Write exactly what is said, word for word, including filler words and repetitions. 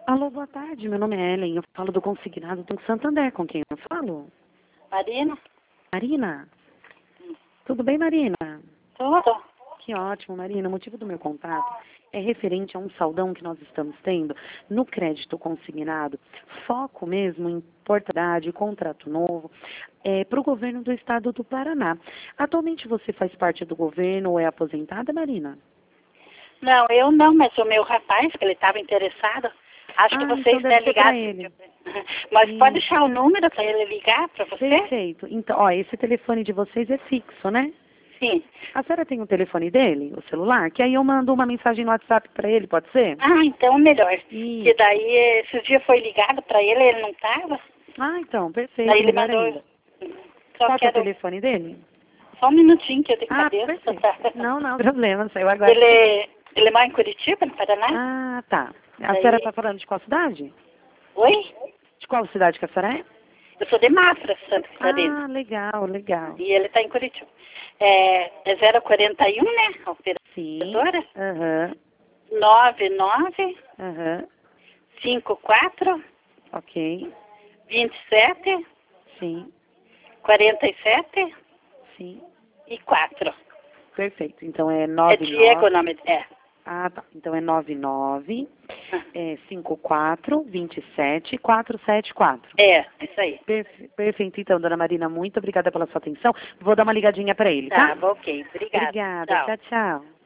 Alô, boa tarde. Meu nome é Ellen. Eu falo do consignado do Santander. Com quem eu falo? Marina? Marina? Tudo bem, Marina? Tudo? Que ótimo, Marina. O motivo do meu contato é referente a um saldão que nós estamos tendo no crédito consignado, foco mesmo em portabilidade, contrato novo, é, para o governo do estado do Paraná. Atualmente você faz parte do governo ou é aposentada, Marina? Não, eu não, mas o meu rapaz, que ele estava interessado, acho que Ah, você então está deve ser para ligado. ele. Mas pode Isso. deixar o número para ele ligar para você? Perfeito. Então, ó, esse telefone de vocês é fixo, né? Sim. A senhora tem o telefone dele, o celular? Que aí eu mando uma mensagem no WhatsApp para ele, pode ser? Ah, então melhor. Isso. Que daí, esses dias foi ligado para ele, ele não estava. Ah, então, perfeito, Daí ele melhor mandou. ainda. Só Qual que é o quero. telefone dele? Só um minutinho que eu tenho Ah, cabeça. perfeito. Não, não, problema, saiu agora. Ele, ele mora em Curitiba, no Paraná? Ah, tá. A Daí... senhora está falando de qual cidade? Oi? De qual cidade que a senhora é? Eu sou de Mafra, Santa Catarina. Ah, legal, legal. E ele está em Curitiba. É, é zero quarenta e um, né? A Sim. operadora. Aham. nove nove Aham. cinco quatro Ok. vinte e sete Sim. quarenta e sete Sim. e quatro. Perfeito. Então é É nove Diego o nove. nome. É. Ah, tá. Então é nove nove Ah, é cinco quatro dois sete quatro sete quatro. É, isso aí. Perfe- Perfeito, então, dona Marina, muito obrigada pela sua atenção. Vou dar uma ligadinha para ele, Tá, tá? ok. Obrigada. Obrigada. Tchau. Tchau, tchau.